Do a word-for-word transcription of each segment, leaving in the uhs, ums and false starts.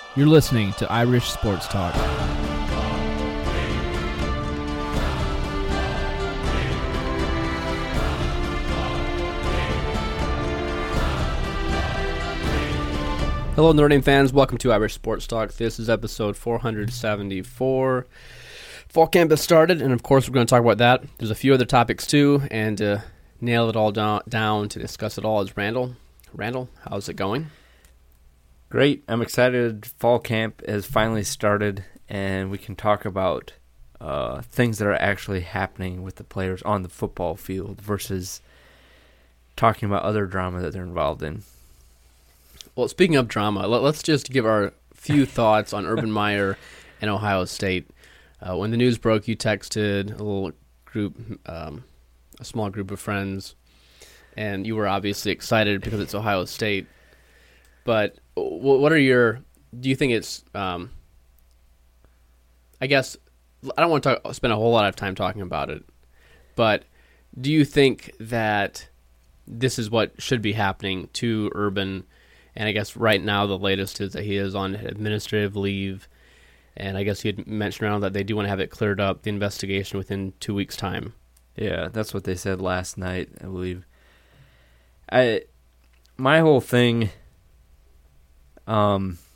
You're listening to Irish Sports Talk. Hello, Notre Dame fans. Welcome to Irish Sports Talk. This is episode four seventy-four. Fall camp has started, and of course, we're going to talk about that. There's a few other topics too, and to nail it all down, down to discuss it all is Randall. Randall, how's it going? Great. I'm excited. Fall camp has finally started, and we can talk about uh, things that are actually happening with the players on the football field versus talking about other drama that they're involved in. Well, speaking of drama, let, let's just give our few thoughts on Urban Meyer and Ohio State. Uh, when the news broke, you texted a little group, um, a small group of friends, and you were obviously excited because it's Ohio State. But what are your? Do you think it's? Um, I guess I don't want to talk, spend a whole lot of time talking about it, but do you think that this is what should be happening to Urban? And I guess right now the latest is that he is on administrative leave, and I guess he had mentioned around that they do want to have it cleared up, the investigation, within two weeks' time. Yeah, that's what they said last night, I believe. I, my whole thing, um,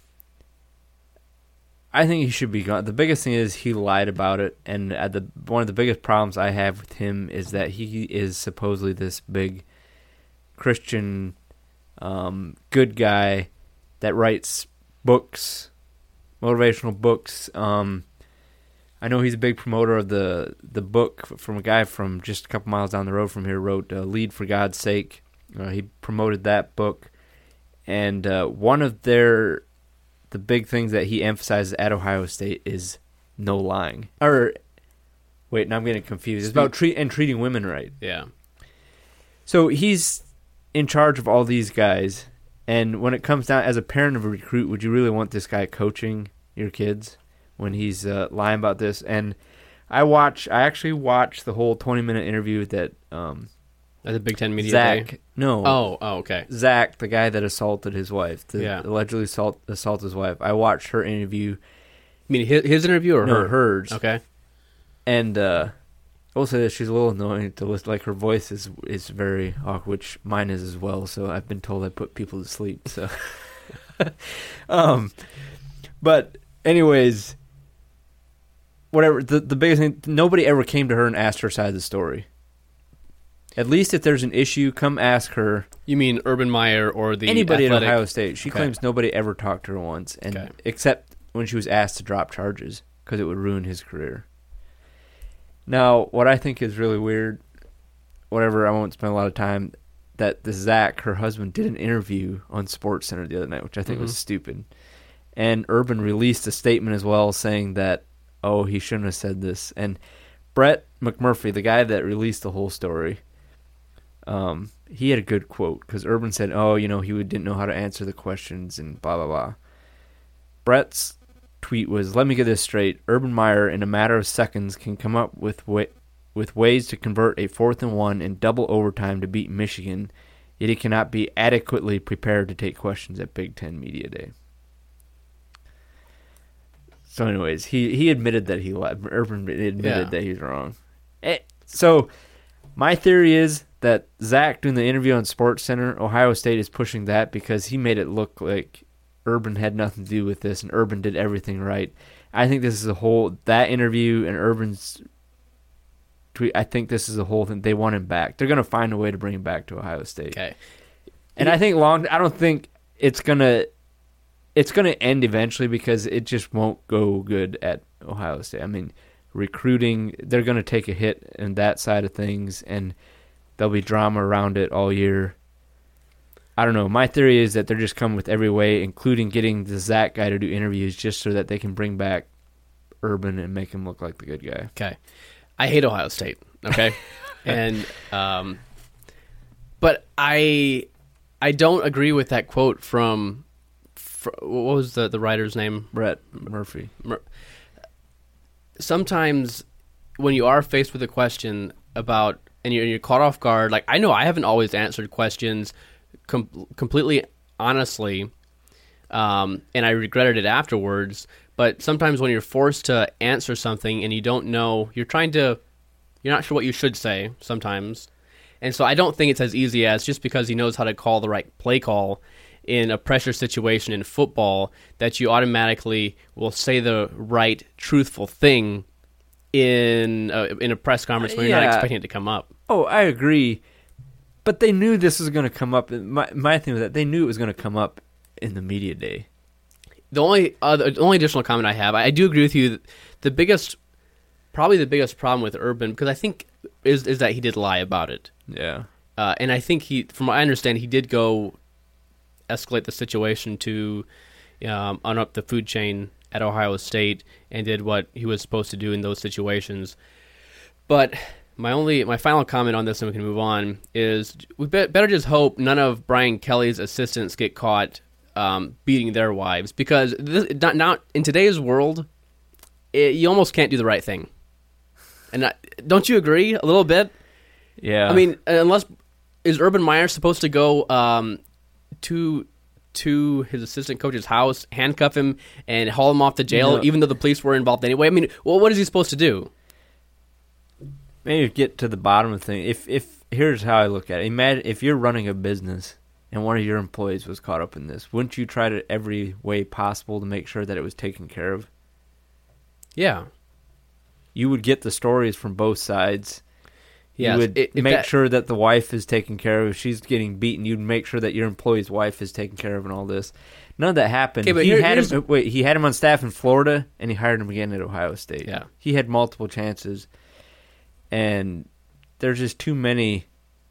I think he should be gone. The biggest thing is he lied about it, and at the one of the biggest problems I have with him is that he is supposedly this big Christian Um, good guy that writes books, motivational books. Um, I know he's a big promoter of the the book from a guy from just a couple miles down the road from here, wrote uh, Lead for God's Sake. Uh, he promoted that book. And uh, one of their, the big things that he emphasizes at Ohio State is no lying. Or, wait, now I'm getting confused. It's about treat and treating women right. Yeah. So he's in charge of all these guys, and when it comes down, as a parent of a recruit, would you really want this guy coaching your kids when he's uh, lying about this? And I watch, I actually watched the whole twenty minute interview that um, at the Big Ten Media Zach, Day. no, oh, oh, okay, Zach, the guy that assaulted his wife, the, yeah, allegedly assault, assaulted his wife. I watched her interview. You mean his, his interview or no, her? hers? Okay, and. uh I will say that she's a little annoying to listen. Like, her voice is is very awkward, which mine is as well. So I've been told I put people to sleep. So, um, but anyways, whatever. The the biggest thing, nobody ever came to her and asked her side of the story. At least if there's an issue, come ask her. You mean Urban Meyer or the anybody athletic? at Ohio State? She okay. claims nobody ever talked to her once, and okay. except when she was asked to drop charges because it would ruin his career. Now, what I think is really weird, whatever, I won't spend a lot of time, that the Zach, her husband, did an interview on SportsCenter the other night, which I think mm-hmm. was stupid. And Urban released a statement as well saying that, oh, he shouldn't have said this. And Brett McMurphy, the guy that released the whole story, um, he had a good quote, because Urban said, oh, you know, he didn't know how to answer the questions and blah, blah, blah. Brett's tweet was, let me get this straight. Urban Meyer, in a matter of seconds, can come up with wa- with ways to convert a fourth and one in double overtime to beat Michigan, yet he cannot be adequately prepared to take questions at Big Ten Media Day. So anyways, he, he admitted that he lied. Urban admitted yeah. that he's wrong. So my theory is that Zach, doing the interview on SportsCenter, Ohio State is pushing that because he made it look like Urban had nothing to do with this, and Urban did everything right. I think this is a whole, that interview and Urban's tweet, I think this is a whole thing. They want him back. They're going to find a way to bring him back to Ohio State. Okay. And I think long, I don't think it's going to, it's going to end eventually because it just won't go good at Ohio State. I mean, recruiting, they're going to take a hit in that side of things, and there'll be drama around it all year. I don't know. My theory is that they're just coming with every way, including getting the Zach guy to do interviews just so that they can bring back Urban and make him look like the good guy. Okay. I hate Ohio State, okay? and um, But I I don't agree with that quote from, from what was the, the writer's name? Brett Murphy. Mur- Sometimes when you are faced with a question about, and you're, you're caught off guard, like I know I haven't always answered questions Com- completely honestly um, and I regretted it afterwards. But sometimes when you're forced to answer something and you don't know, you're trying to, you're not sure what you should say sometimes. And so I don't think it's as easy as just because he knows how to call the right play call in a pressure situation in football that you automatically will say the right, truthful thing in a, in a press conference when you're Yeah. not expecting it to come up. Oh, I agree. But they knew this was going to come up. My my thing was that they knew it was going to come up in the media day. The only other, the only additional comment I have, I, I do agree with you. That the biggest, probably the biggest problem with Urban, because I think is is that he did lie about it, Yeah. uh, and I think he, from what I understand, he did go escalate the situation to um, on up the food chain at Ohio State and did what he was supposed to do in those situations. But my only, my final comment on this, and we can move on, is we be- better just hope none of Brian Kelly's assistants get caught um, beating their wives, because this, not, not in today's world, it, you almost can't do the right thing. And I, don't you agree a little bit? Yeah. I mean, unless is Urban Meyer supposed to go um, to to his assistant coach's house, handcuff him, and haul him off to jail, No. even though the police were involved anyway? I mean, well, what is he supposed to do? maybe get to the bottom of the thing. If if here's how I look at it. Imagine if you're running a business and one of your employees was caught up in this, wouldn't you try to every way possible to make sure that it was taken care of? Yeah. You would get the stories from both sides. Yes, You would i- if make that- sure that the wife is taken care of. If she's getting beaten, you'd make sure that your employee's wife is taken care of and all this. None of that happened. Okay, but he here- had here's- him. Wait, he had him on staff in Florida, and he hired him again at Ohio State. Yeah. He had multiple chances, and there's just too many.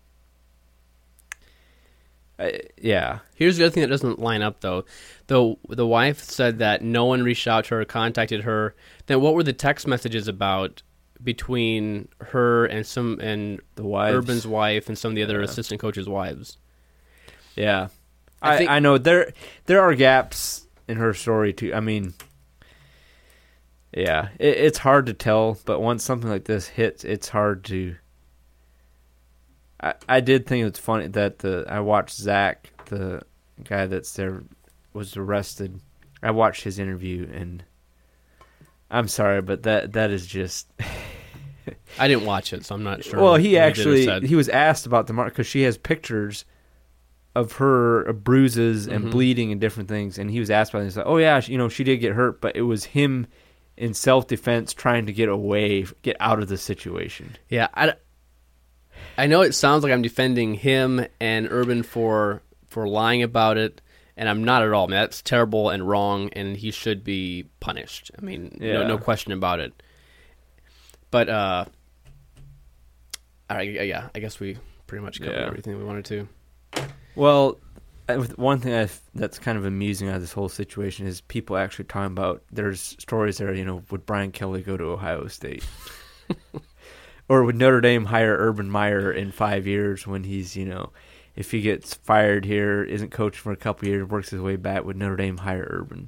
Uh, yeah, Here's the other thing that doesn't line up, though. The the wife said that no one reached out to her, contacted her. Then what were the text messages about between her and some and the wives. Urban's wife and some of the other Yeah. assistant coaches' wives? Yeah, I I, think- I know there there are gaps in her story too. I mean, yeah, it, it's hard to tell, but once something like this hits, it's hard to. I I did think it's funny that the I watched Zach, the guy that's there, was arrested. I watched his interview, and I'm sorry, but that that is just. I didn't watch it, so I'm not sure. Well, what he did or actually said. he was asked about the mark because she has pictures of her uh, bruises and Mhm. bleeding and different things, and he was asked about it. He's like, "Oh yeah, she- you know, she did get hurt, but it was him in self defense trying to get away, get out of the situation." Yeah, I, I know it sounds like I'm defending him and Urban for for lying about it, and I'm not at all. I mean, that's terrible and wrong, and he should be punished. I mean, no, Yeah. no question about it. But uh, all right, yeah, I guess we pretty much covered Yeah. everything we wanted to. Well, I- with- one thing I f- that's kind of amusing out of this whole situation is people actually talking about. There's stories there, you know, would Brian Kelly go to Ohio State? Or would Notre Dame hire Urban Meyer in five years when he's, you know, if he gets fired here, isn't coached for a couple years, works his way back, would Notre Dame hire Urban?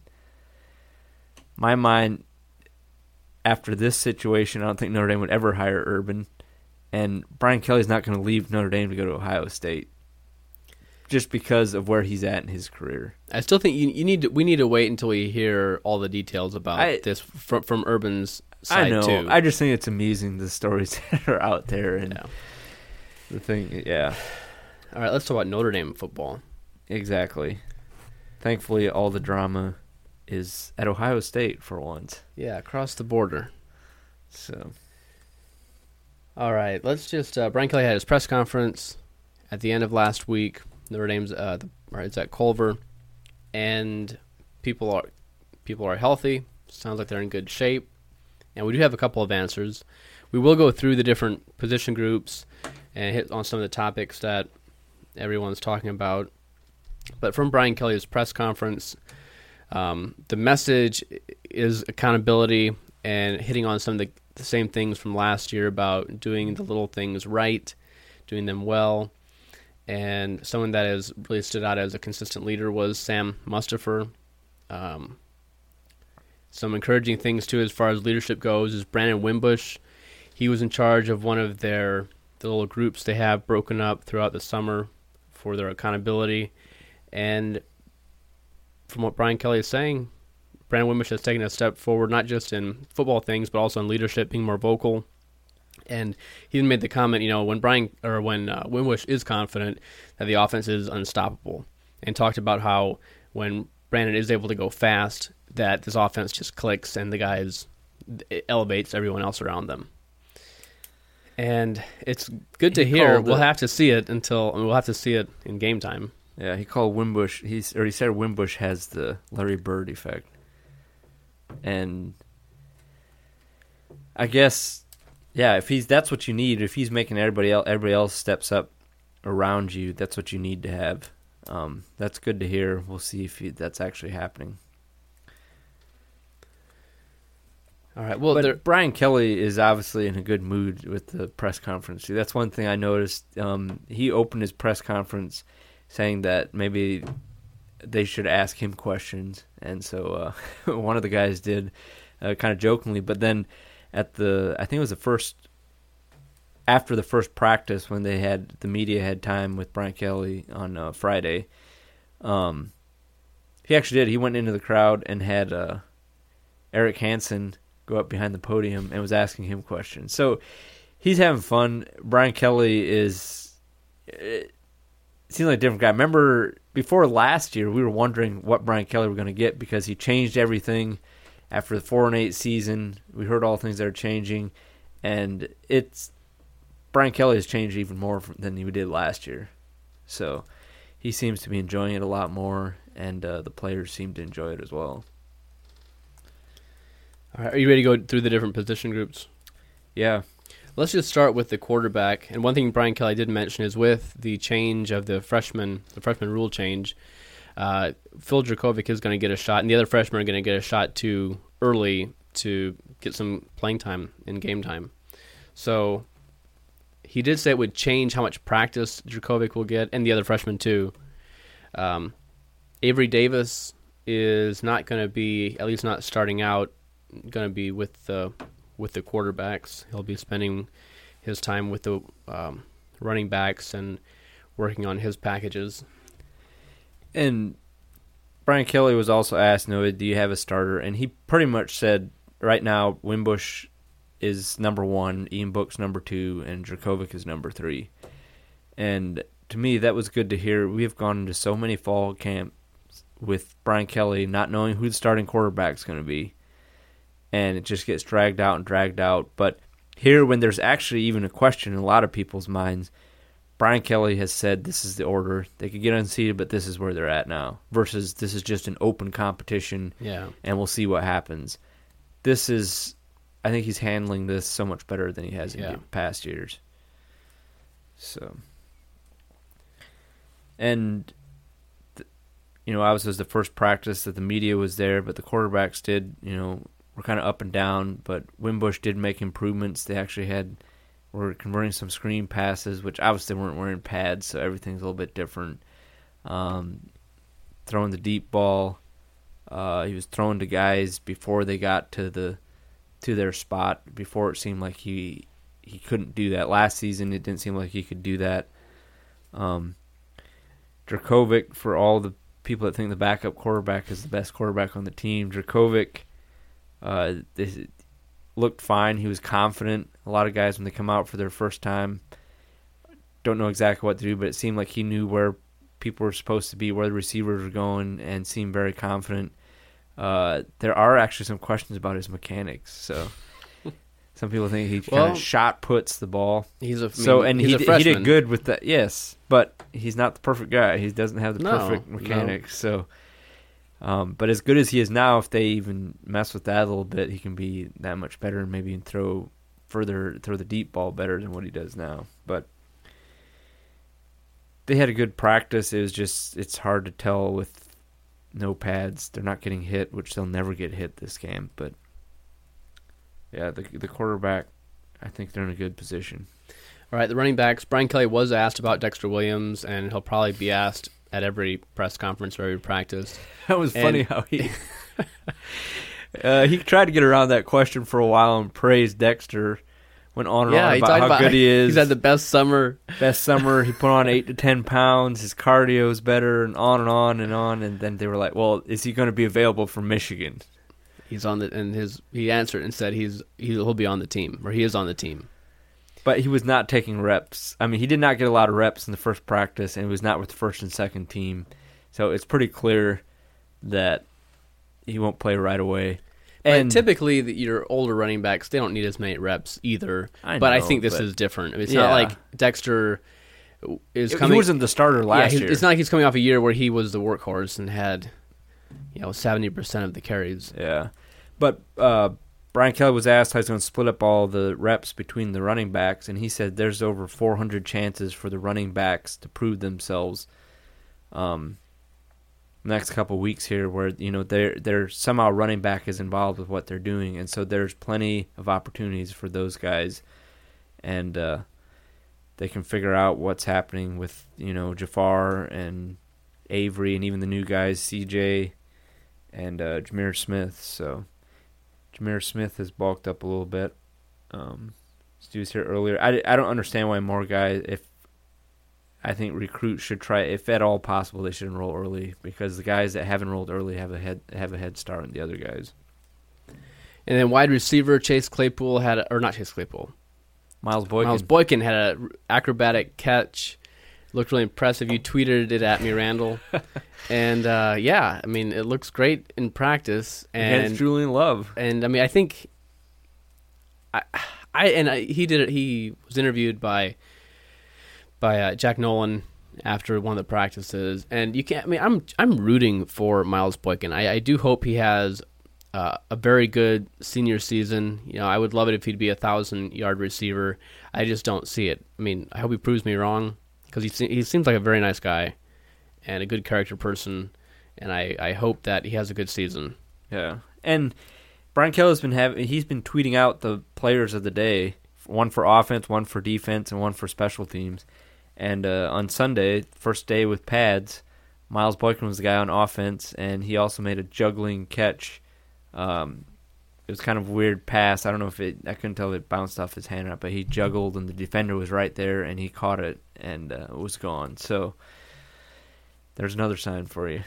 My mind, after this situation, I don't think Notre Dame would ever hire Urban. And Brian Kelly's not going to leave Notre Dame to go to Ohio State just because of where he's at in his career. I still think you, you need to, we need to wait until we hear all the details about I- this from from Urban's side I know. too. I just think it's amusing, the stories that are out there. And Yeah. the thing, yeah. All right, let's talk about Notre Dame football. Exactly. Thankfully, all the drama is at Ohio State for once. Yeah, across the border. So, All right, let's just. Uh, Brian Kelly had his press conference at the end of last week. Notre Dame's, uh, the, or it's at Culver, and people are people are healthy. Sounds like they're in good shape, and we do have a couple of answers. We will go through the different position groups and hit on some of the topics that everyone's talking about. But from Brian Kelly's press conference, um, the message is accountability and hitting on some of the, the same things from last year about doing the little things right, doing them well. And someone that has really stood out as a consistent leader was Sam Mustipher. Um, some encouraging things, too, as far as leadership goes, is Brandon Wimbush. He was in charge of one of their the little groups they have broken up throughout the summer for their accountability. And from what Brian Kelly is saying, Brandon Wimbush has taken a step forward, not just in football things, but also in leadership, being more vocal. And he even made the comment, you know, when Brian or when uh, Wimbush is confident that the offense is unstoppable, and talked about how when Brandon is able to go fast, that this offense just clicks and the guys it elevates everyone else around them. And it's good to He hear. called We'll it- have to see it until we'll have to see it in game time. Yeah, he called Wimbush. He's or he said Wimbush has the Larry Bird effect, and I guess, yeah, if he's that's what you need. If he's making everybody else, everybody else steps up around you, that's what you need to have. Um, that's good to hear. We'll see if he, that's actually happening. All right. Well, But there, Brian Kelly is obviously in a good mood with the press conference. See, that's one thing I noticed. Um, he opened his press conference saying that maybe they should ask him questions, and so uh, one of the guys did, uh, kind of jokingly. But then at the, I think it was the first, after the first practice when they had the media had time with Brian Kelly on uh, Friday, um, he actually did. He went into the crowd and had uh, Eric Hansen go up behind the podium and was asking him questions. So he's having fun. Brian Kelly is, it seems like a different guy. Remember, before last year, we were wondering what Brian Kelly were going to get because he changed everything after the four and eight season. We heard all the things that are changing, and it's Brian Kelly has changed even more from, than he did last year. So he seems to be enjoying it a lot more, and uh, the players seem to enjoy it as well. all right, are you ready to go through the different position groups? Yeah. Let's just start with the quarterback. And one thing Brian Kelly did mention is with the change of the freshman, the freshman rule change, uh, Phil Dracovic is going to get a shot, and the other freshmen are going to get a shot too early to get some playing time in game time. So he did say it would change how much practice Dracovic will get, and the other freshmen too. Um, Avery Davis is not going to be, at least not starting out, going to be with the with the quarterbacks. He'll be spending his time with the um, running backs and working on his packages. And Brian Kelly was also asked, "No, do you have a starter?" And he pretty much said, right now, Wimbush is number one, Ian Book's number two, and Dracovic is number three. And to me, that was good to hear. We have gone into so many fall camps with Brian Kelly not knowing who the starting quarterback is going to be, and it just gets dragged out and dragged out. But here, when there's actually even a question in a lot of people's minds, Brian Kelly has said this is the order. They could get unseated, but this is where they're at now, versus this is just an open competition, Yeah. and we'll see what happens. This is, I think he's handling this so much better than he has in Yeah. past years. So, and, th- you know, obviously it was the first practice that the media was there, but the quarterbacks did, you know, were kind of up and down, but Wimbush did make improvements. They actually had, were converting some screen passes, which obviously weren't wearing pads, so everything's a little bit different. Um, throwing the deep ball. Uh, he was throwing to guys before they got to the to their spot. Before it seemed like he he couldn't do that. Last season, it didn't seem like he could do that. Um, Dracovic, for all the people that think the backup quarterback is the best quarterback on the team, Dracovic uh, this, looked fine. He was confident. A lot of guys, when they come out for their first time, don't know exactly what to do, but it seemed like he knew where people were supposed to be, where the receivers were going, and seemed very confident. Uh, there are actually some questions about his mechanics. So some people think he Well, kind of shot puts the ball. He's a I So mean, and he's he a did, he freshman. did good with that. Yes, but he's not the perfect guy. He doesn't have the No, perfect no. mechanics. So, um, but as good as he is now, if they even mess with that a little bit, he can be that much better and maybe throw further, throw the deep ball better than what he does now. But they had a good practice. It was just, it's hard to tell with no pads. They're not getting hit, which they'll never get hit this game. But yeah, the the quarterback, I think they're in a good position. All right, the running backs. Brian Kelly was asked about Dexter Williams, and he'll probably be asked at every press conference or every practice. That was And- funny how he uh, he tried to get around that question for a while and praised Dexter went on and Yeah, on he about talked how about good he is. He's had the best summer. Best summer. He put on eight to ten pounds. His cardio is better, and on and on and on. And then they were like, "Well, is he going to be available for Michigan?" He's on the and his he answered and said he's he'll be on the team, or he is on the team. But he was not taking reps. I mean, he did not get a lot of reps in the first practice, and he was not with the first and second team. So it's pretty clear that he won't play right away. And typically, the, your older running backs, they don't need as many reps either. I but know, I think this but- is different. I mean, it's Yeah. not like Dexter is He coming. wasn't the starter last yeah, he- year. It's not like he's coming off a year where he was the workhorse and had, you know, seventy percent of the carries. Yeah. But uh, Brian Kelly was asked how he's going to split up all the reps between the running backs, and he said there's over four hundred chances for the running backs to prove themselves um, next couple weeks here where, you know, they're, they're somehow running back is involved with what they're doing, and so there's plenty of opportunities for those guys, and uh, they can figure out what's happening with, you know, Jafar and Avery and even the new guys, C J and uh, Jameer Smith, so... Jameer Smith has bulked up a little bit. Um, Stu was here earlier. I, I don't understand why more guys, if I think recruits should try, if at all possible, they should enroll early because the guys that have enrolled early have a head have a head start on the other guys. And then wide receiver Chase Claypool had, a, or not Chase Claypool, Miles Boykin. Miles Boykin had an acrobatic catch. Looked really impressive. You tweeted it at me, Randall. and uh, yeah, I mean, it looks great in practice. And Against Julian Love. And I mean, I think I, I and I, he did it. He was interviewed by by uh, Jack Nolan after one of the practices, and you can't. I mean, I'm I'm rooting for Miles Boykin. I, I do hope he has uh, a very good senior season. You know, I would love it if he'd be a thousand yard receiver. I just don't see it. I mean, I hope he proves me wrong because he se- he seems like a very nice guy and a good character person, and I, I hope that he has a good season. Yeah, and Brian Kelly's been having he's been tweeting out the players of the day, one for offense, one for defense, and one for special teams. And uh, on Sunday, first day with pads, Miles Boykin was the guy on offense, and he also made a juggling catch. Um, it was kind of a weird pass. I don't know if it. I couldn't tell if it bounced off his hand or not, but he juggled, and the defender was right there, and he caught it, and uh, it was gone. So there's another sign for you.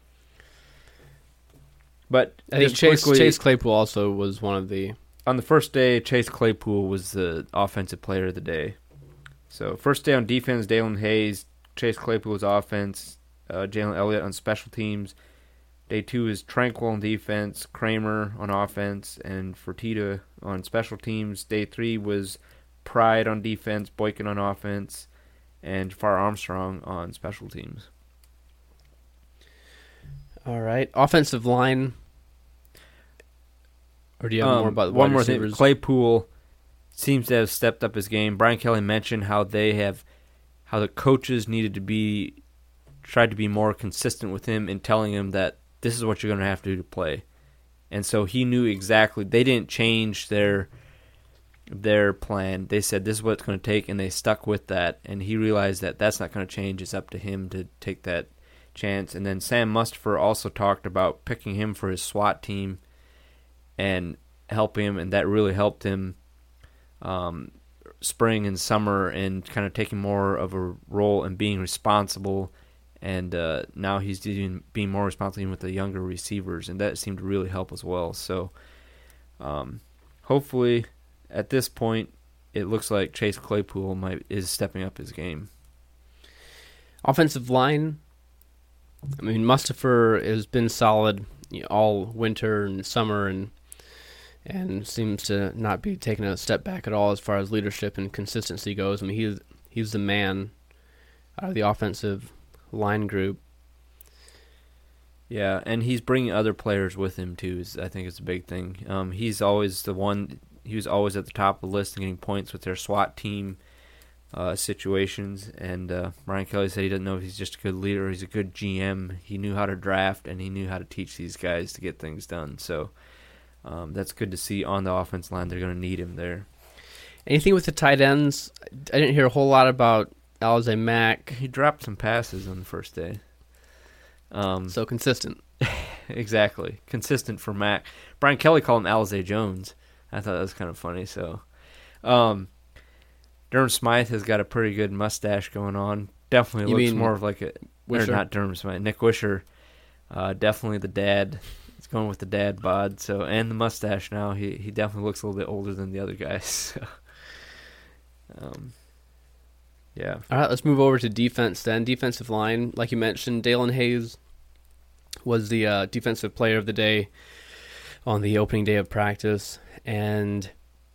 But I think just Chase quickly, Chase Claypool also was one of the. on the first day, Chase Claypool was the offensive player of the day. So first day on defense, Dalen Hayes, Chase Claypool was offense, uh, Jalen Elliott on special teams. Day two is Tranquil on defense, Kramer on offense, and Fertitta on special teams. Day three was Pride on defense, Boykin on offense, and Jafar Armstrong on special teams. All right, offensive line. Or do you have Um, more about the one wide more receivers? thing? Claypool seems to have stepped up his game. Brian Kelly mentioned how they have, how the coaches needed to be, tried to be more consistent with him in telling him that this is what you're going to have to do to play. And so he knew exactly. They didn't change their their plan. They said this is what it's going to take, and they stuck with that. And he realized that that's not going to change. It's up to him to take that chance. And then Sam Mustipher also talked about picking him for his SWAT team and help him, and that really helped him um, spring and summer and kind of taking more of a role and being responsible. And uh, now he's doing, being more responsible even with the younger receivers, and that seemed to really help as well. So um, hopefully at this point it looks like Chase Claypool might is stepping up his game. Offensive line. I mean, Mustipher has been solid you know, all winter and summer, and and seems to not be taking a step back at all as far as leadership and consistency goes. I mean, he's he's the man out of the offensive line group. Yeah, and he's bringing other players with him too. Is I think is a big thing. Um, he's always the one. He was always at the top of the list and getting points with their SWAT team uh, situations. And uh, Brian Kelly said he doesn't know if he's just a good leader or he's a good G M. He knew how to draft and he knew how to teach these guys to get things done. So um, that's good to see on the offense line. They're going to need him there. Anything with the tight ends? I didn't hear a whole lot about Alize Mack. He dropped some passes on the first day. Um, So consistent. exactly. Consistent for Mac. Brian Kelly called him Alize Jones. I thought that was kind of funny. So Um, Durham Smythe has got a pretty good mustache going on. Definitely You looks mean more of like a, or Wisher? not Durham Smythe, Nick Wisher. Uh, definitely the dad. He's going with the dad bod. So and the mustache now. He he definitely looks a little bit older than the other guys. So, um, yeah. All right, let's move over to defense then. Defensive line, like you mentioned, Dalen Hayes was the uh, defensive player of the day on the opening day of practice, and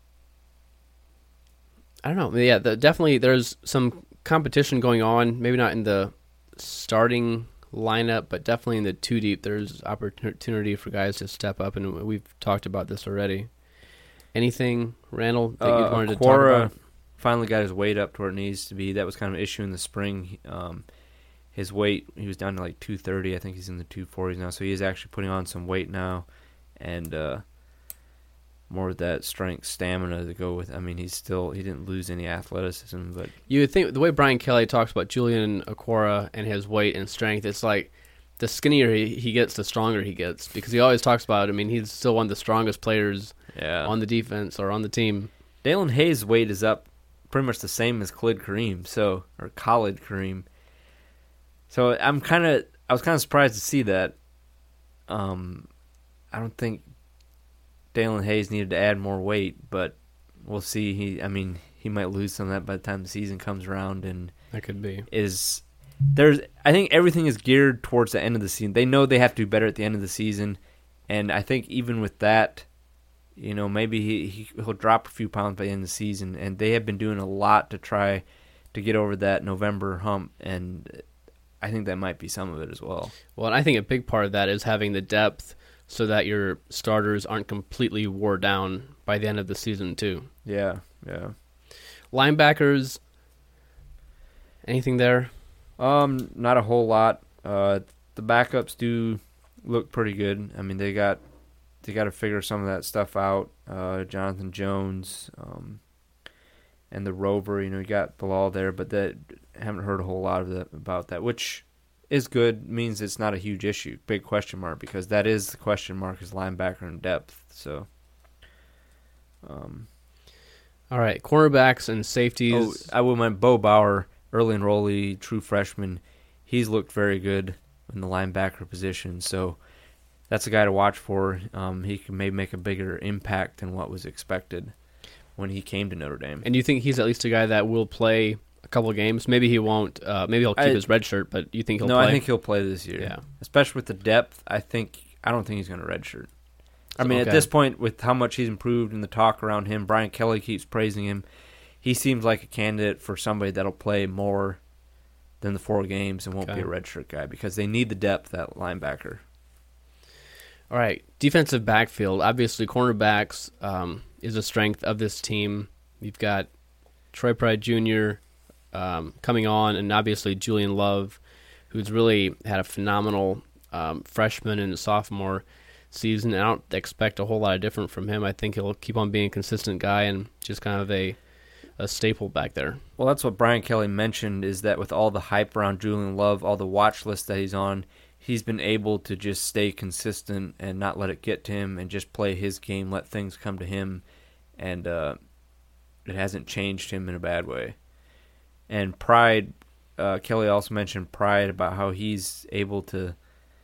I don't know. Yeah, the, definitely there's some competition going on. Maybe not in the starting lineup, but definitely in the two deep. There's opportunity for guys to step up, and we've talked about this already. Anything, Randall, that you Uh, wanted Aquara to talk about? finally got his weight up to where it needs to be. That was kind of an issue in the spring. Um, his weight, he was down to like two thirty. I think he's in the two forties now. So he is actually putting on some weight now, and uh, more of that strength, stamina to go with. I mean, he's still, he didn't lose any athleticism, but You would think the way Brian Kelly talks about Julian Aquara and his weight and strength, it's like the skinnier he, he gets, the stronger he gets. Because he always talks about, I mean, he's still one of the strongest players yeah. on the defense or on the team. Dalen Hayes' weight is up pretty much the same as Khalid Kareem, so or Khalid Kareem. So I'm kind of, I was kind of surprised to see that. Um, I don't think Dalen Hayes needed to add more weight, but we'll see. He, I mean, he might lose some of that by the time the season comes around, and That could be. is there's. I think everything is geared towards the end of the season. They know they have to do better at the end of the season, and I think even with that, you know, maybe he, he he'll drop a few pounds by the end of the season, and they have been doing a lot to try to get over that November hump, and I think that might be some of it as well. Well, and I think a big part of that is having the depth so that your starters aren't completely wore down by the end of the season, too. Yeah, yeah. Linebackers, anything there? Um, not a whole lot. Uh, the backups do look pretty good. I mean, they got they got to figure some of that stuff out. Uh, Jonathan Jones, um, and the Rover. You know, you got Bilal there, but that haven't heard a whole lot of that about that, which is good. Means it's not a huge issue. Big question mark, because that is the question mark, is linebacker and depth. So, um, All right, cornerbacks and safeties. oh, I would mind Bo Bauer, early enrollee, true freshman. He's looked very good in the linebacker position, so that's a guy to watch for. Um, he can maybe make a bigger impact than what was expected when he came to Notre Dame. And you think he's at least a guy that will play a couple of games? Maybe he won't. Uh, maybe he'll keep I- his red shirt, but you think he'll no, play? I think he'll play this year. Yeah. Especially with the depth, I think I don't think he's going to redshirt. I mean, Okay. at this point, with how much he's improved and the talk around him, Brian Kelly keeps praising him. He seems like a candidate for somebody that'll play more than the four games and won't Okay. be a redshirt guy, because they need the depth at linebacker. All right, defensive backfield. Obviously, cornerbacks um, is a strength of this team. You've got Troy Pride Junior Um, coming on, and obviously Julian Love, who's really had a phenomenal um, freshman and sophomore season. I don't expect a whole lot of different from him. I think he'll keep on being a consistent guy and just kind of a a staple back there. Well, that's what Brian Kelly mentioned, is that with all the hype around Julian Love, all the watch list that he's on, he's been able to just stay consistent and not let it get to him and just play his game, let things come to him, and uh, it hasn't changed him in a bad way. And Pride, uh, Kelly also mentioned Pride about how he's able to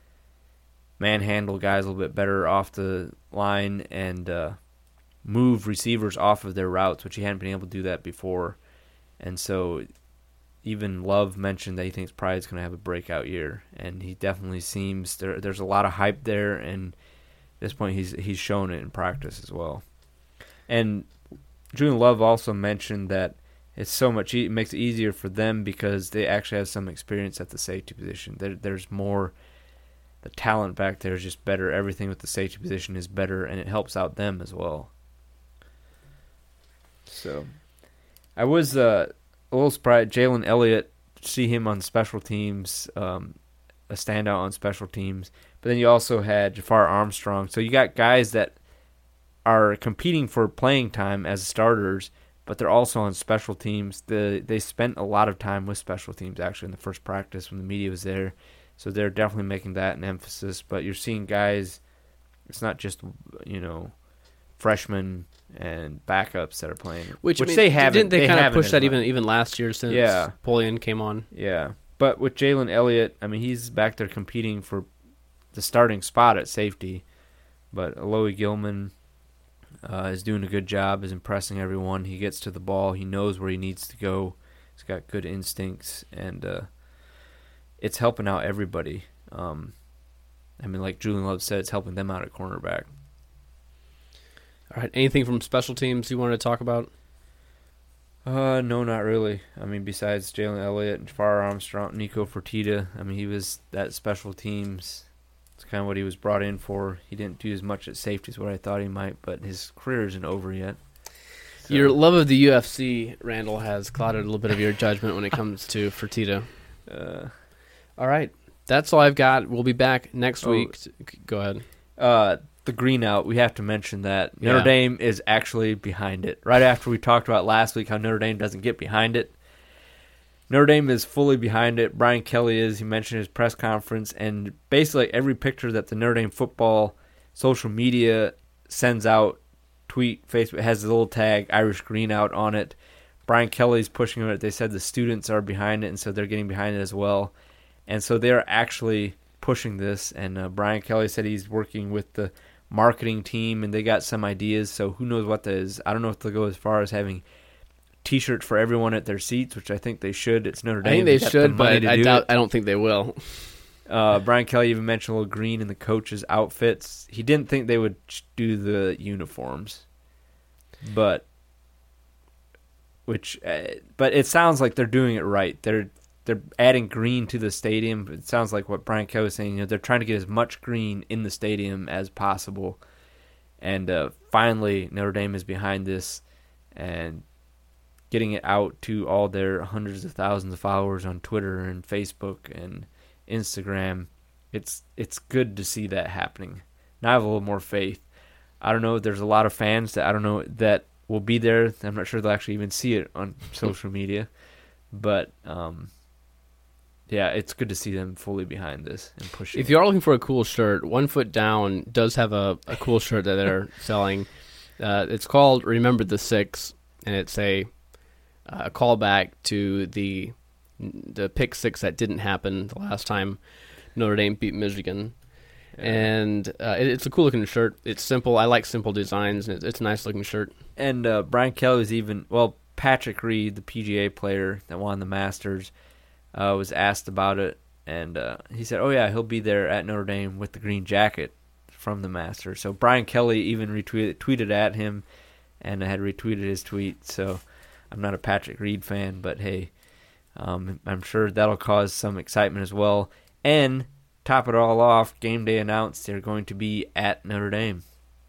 manhandle guys a little bit better off the line and uh, move receivers off of their routes, which he hadn't been able to do that before. And so even Love mentioned that he thinks Pride's going to have a breakout year, and he definitely seems there. There's a lot of hype there, and at this point he's he's shown it in practice as well. And Julian Love also mentioned that it's so much e- it makes it easier for them because they actually have some experience at the safety position. There, there's more. The talent back there is just better. Everything with the safety position is better, and it helps out them as well. So, I was uh, a little surprised. Jalen Elliott, see him on special teams, um, a standout on special teams. But then you also had Jafar Armstrong. So you got guys that are competing for playing time as starters, but they're also on special teams. The they spent a lot of time with special teams actually in the first practice when the media was there. So they're definitely making that an emphasis. But you're seeing guys, it's not just, you know, freshmen and backups that are playing, which, which I mean, they haven't. Didn't they, they kind of haven't push as that much. even even last year since Yeah. Polian came on? Yeah, but with Jalen Elliott, I mean, he's back there competing for the starting spot at safety. But Alohi Gilman uh, is doing a good job, is impressing everyone. He gets to the ball. He knows where he needs to go. He's got good instincts, and uh, it's helping out everybody. Um, I mean, like Julian Love said, it's helping them out at cornerback. All right. Anything from special teams you wanted to talk about? Uh, no, not really. I mean, besides Jalen Elliott and Jafar Armstrong, Nico Fertitta, I mean, he was that special teams. It's kind of what he was brought in for. He didn't do as much at safety as what I thought he might, but his career isn't over yet. So. Your love of the U F C, Randall, has clouded a little bit of your judgment when it comes to Fertitta. Uh, all right. That's all I've got. We'll be back next oh, week. Go ahead. Uh, the green out, we have to mention that Notre Yeah. Dame is actually behind it. Right after we talked about last week how Notre Dame doesn't get behind it, Notre Dame is fully behind it. Brian Kelly is. He mentioned his press conference, and basically every picture that the Notre Dame football social media sends out, tweet, Facebook, has a little tag, Irish Green Out on it. Brian Kelly's pushing it. They said the students are behind it, and so they're getting behind it as well. And so they're actually pushing this, and uh, Brian Kelly said he's working with the marketing team, and they got some ideas, so who knows what that is. I don't know if they'll go as far as having T-shirts for everyone at their seats, which I think they should. It's Notre Dame. I think they got the should, money but to I do doubt. it. I don't think they will. Uh, Brian Kelly even mentioned a little green in the coaches' outfits. He didn't think they would do the uniforms, but which, uh, but it sounds like they're doing it right. They're they're adding green to the stadium. It sounds like what Brian Kelly was saying. You know, they're trying to get as much green in the stadium as possible. And uh, finally, Notre Dame is behind this and getting it out to all their hundreds of thousands of followers on Twitter and Facebook and Instagram. It's it's good to see that happening. Now I have a little more faith. I don't know. There's a lot of fans that I don't know that will be there. I'm not sure they'll actually even see it on social media, but um, yeah, it's good to see them fully behind this and pushing. If you are looking for a cool shirt, One Foot Down does have a, a cool shirt that they're selling. Uh, it's called Remember the Six, and it's a a callback to the the pick six that didn't happen the last time Notre Dame beat Michigan. Yeah. And uh, it, it's a cool looking shirt. It's simple. I like simple designs, and it's, it's a nice looking shirt. And uh, Brian Kelly was even, well, Patrick Reed, the P G A player that won the Masters, uh, was asked about it, and uh, he said, oh yeah, he'll be there at Notre Dame with the green jacket from the Masters. So Brian Kelly even retweeted tweeted at him, and had retweeted his tweet. So I'm not a Patrick Reed fan, but hey, um, I'm sure that'll cause some excitement as well. And top it all off, game day announced they're going to be at Notre Dame.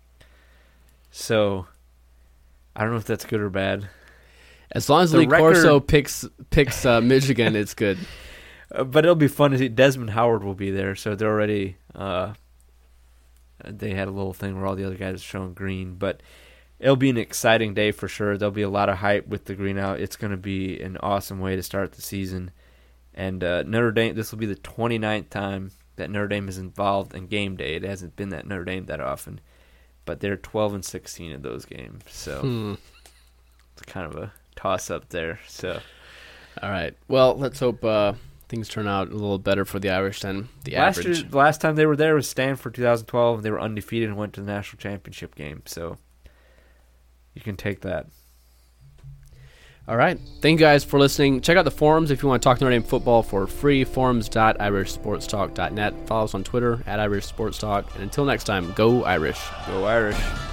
So I don't know if that's good or bad. As long as The Lee record- Corso picks picks uh, Michigan, it's good. Uh, but it'll be fun to see. Desmond Howard will be there, so they're already. Uh, they had a little thing where all the other guys are showing green, but it'll be an exciting day for sure. There'll be a lot of hype with the green out. It's going to be an awesome way to start the season. And uh, Notre Dame, this will be the twenty-ninth time that Notre Dame is involved in game day. It hasn't been that Notre Dame that often, but they're twelve and sixteen in those games, so Hmm. it's kind of a toss up there. So All right. Well, let's hope uh, things turn out a little better for the Irish than the last average. year, the last time they were there was Stanford twenty twelve, and they were undefeated and went to the national championship game. So you can take that. All right. Thank you guys for listening. Check out the forums if you want to talk Notre Dame football for free. forums dot irish sports talk dot net. Follow us on Twitter at Irish Sports Talk. And until next time, go Irish. Go Irish.